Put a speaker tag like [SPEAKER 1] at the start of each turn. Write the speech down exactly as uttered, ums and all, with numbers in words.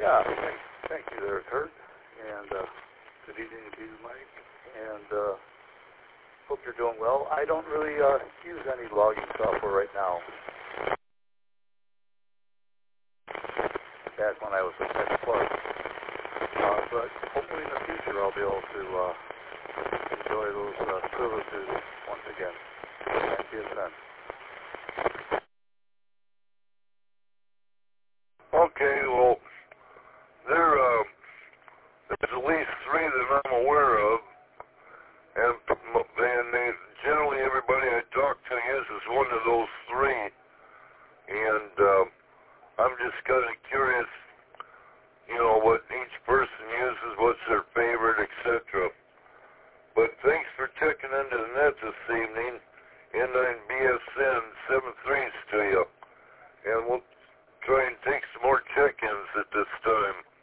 [SPEAKER 1] Yeah, thank, thank you there, Kurt. And uh, good evening to you, Mike. And uh, hope you're doing well. I don't really uh, use any logging software right now. Back when I was with Tech Plus. Uh, but hopefully in the future I'll be able to uh, enjoy those uh, privileges once again. Thank you then.
[SPEAKER 2] Okay, well, there, uh, there's at least three that I'm aware of, and, and they, generally everybody I talk to uses one of those three, and uh, I'm just kind of curious, you know, what each person uses, what's their favorite, et cetera. But thanks for checking into the net this evening. N nine B S N, seven threes to you, and we'll try and take some more check-ins at this time.